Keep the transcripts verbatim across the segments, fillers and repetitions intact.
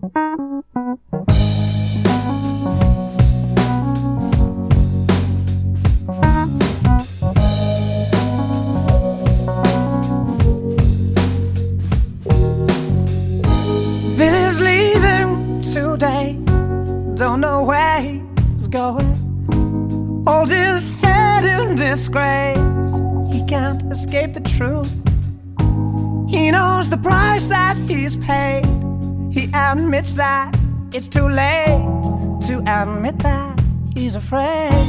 Billy's leaving today, don't know where he's going. Holds his head in disgrace, he can't escape the truth. He knows the price that he's paid. He admits that it's too late to admit that he's afraid.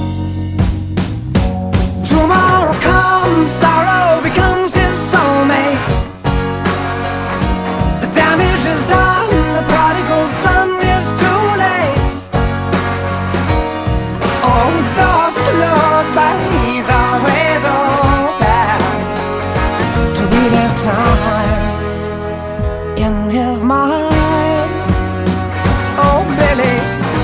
Tomorrow comes, sorrow becomes his soulmate. The damage is done, the prodigal son is too late. Oh, doors closed, but he's always open to relive time in his mind. Oh, Billy,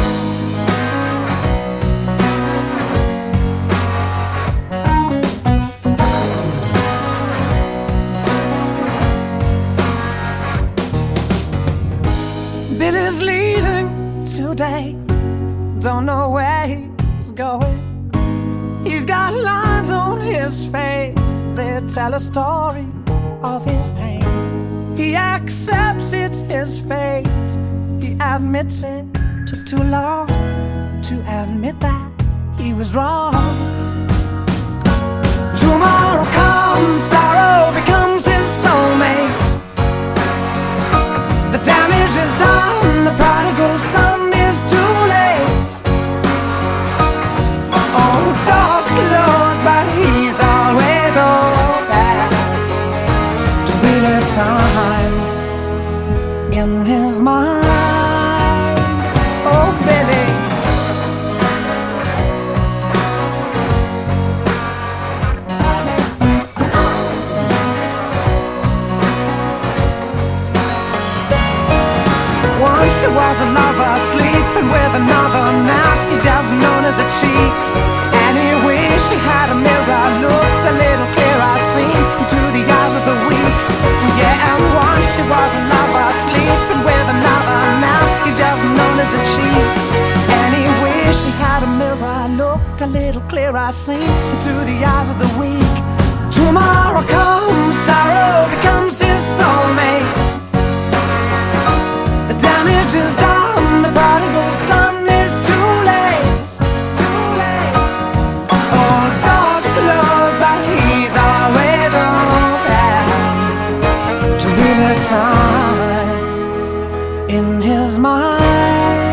Billy's leaving today, don't know where he's going. He's got lines on his face, they tell a story of his pain. He accepts it's his fate, he admits it took too long to admit that he was wrong. Tomorrow comes, sorrow becomes his soulmate. The damage is done, the prodigal son is too late. Oh, doors closed, but he's always open to relive time in his mind. Oh, Billy, once he was a lover, sleeping with another. Now he's just known as a cheat, and he wished he had a mirror, looked a little clearer, seen into the eyes of the weak. Yeah, and once he was a lover, sleeping with another. Now he's just known as a cheat, and he wished he had a mirror, looked a little clearer, seen into the eyes of the weak. Tomorrow comes, sorrow becomes his soulmate. The damage is done, the prodigal son is too late. Too late. All doors closed, but he's always open to relive time in his mind.